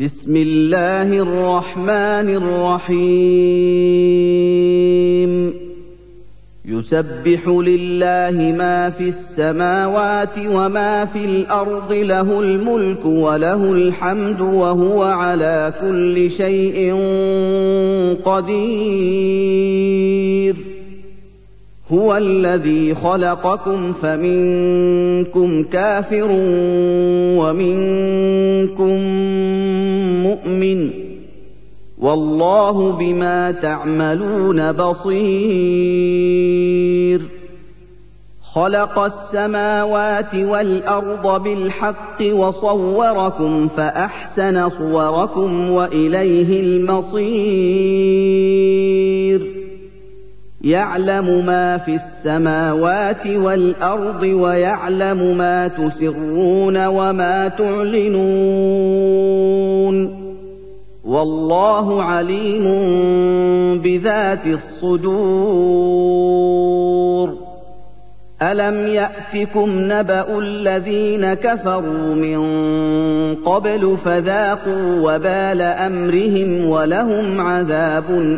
بسم الله الرحمن الرحيم يسبح لله ما في السماوات وما في الأرض له الملك وله الحمد وهو على كل شيء قدير هو الذي خلقكم فمنكم كافر ومنكم مؤمن والله بما تعملون بصير خلق السماوات والأرض بالحق وصوركم فأحسن صوركم وإليه المصير يعلم ما في السماوات والأرض ويعلم ما تسرون وما تعلنون والله عليم بذات الصدور ألم يأتكم نبأ الذين كفروا من قبل فذاقوا وبال أمرهم ولهم عذاب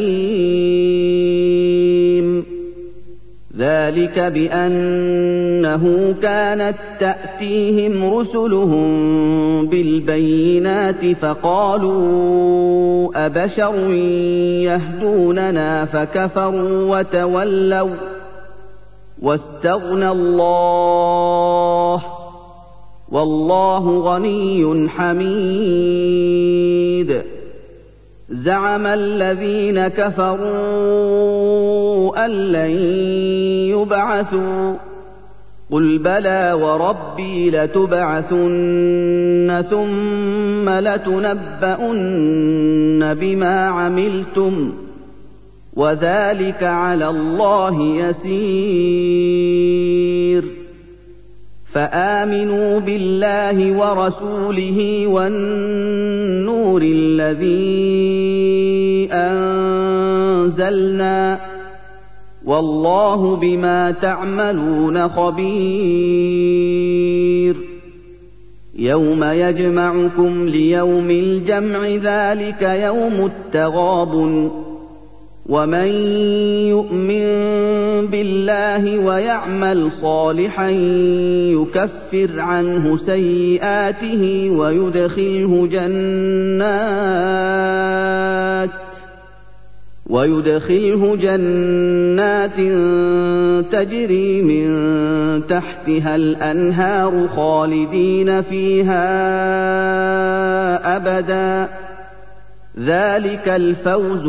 أليم ذلك بأنه كانت تأتيهم رسلهم بالبينات فقالوا أبشر يهدوننا فكفروا وتولوا واستغنى الله والله غني حميد زعم الذين كفروا أن لن يبعثوا قل بلى وربي لتبعثن ثم لتنبؤن بما عملتم وذلك على الله يسير فآمنوا بالله ورسوله والنور الذي أنزلنا والله بما تعملون خبير يوم يجمعكم ليوم الجمع ذلك يوم التغابن ومن يؤمن بالله ويعمل صالحا يكفر عنه سيئاته ويدخله جنات تجري من تحتها الأنهار خالدين فيها أبدا ذلك الفوز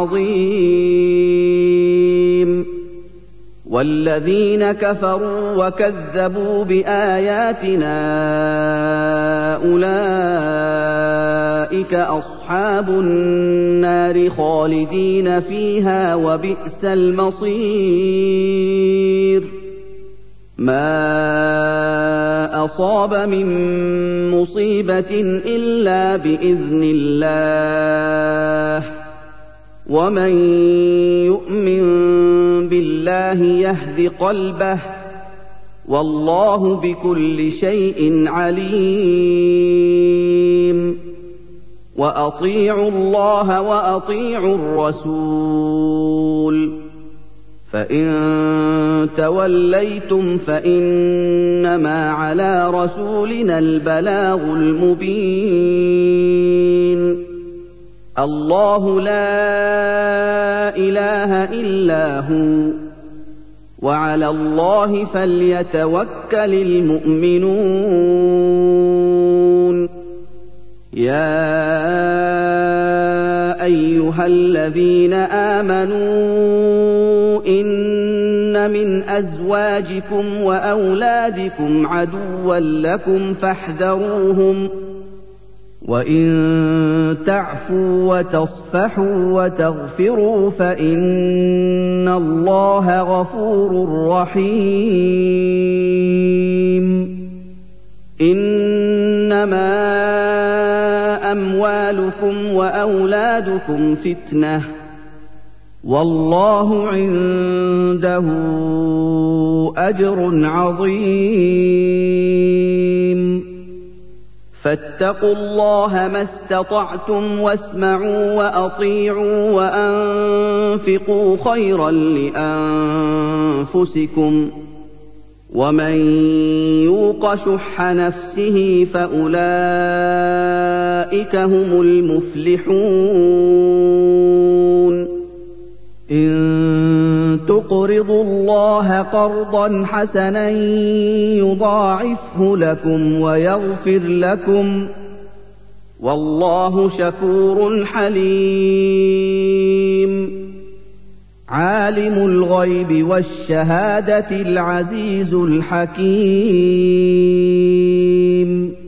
العظيم والذين كفروا وكذبوا بآياتنا أولئك أصحاب النار خالدين فيها وبئس المصير ما أصاب من مصيبة إلا بإذن الله ومن يؤمن بالله يهد قلبه والله بكل شيء عليم وأطيعوا الله وأطيعوا الرسول فإن توليتم فإنما على رسولنا البلاغ المبين الله لا إله إلا هو وعلى الله فليتوكل المؤمنون يا أيها الذين آمنوا إن من أزواجكم وأولادكم عدوا لكم فاحذروهم وإن تعفوا وتصفحوا وتغفروا فإن الله غفور رحيم إنما أموالكم وأولادكم فتنة والله عنده أجر عظيم فاتقوا الله ما استطعتم واسمعوا وأطيعوا وأنفقوا خيرا لأنفسكم ومن يوق شح نفسه فأولئك هم المفلحون إن تقرضوا الله قرضا حسنا يضاعفه لكم ويغفر لكم والله شكور حليم عالم الغيب والشهادة العزيز الحكيم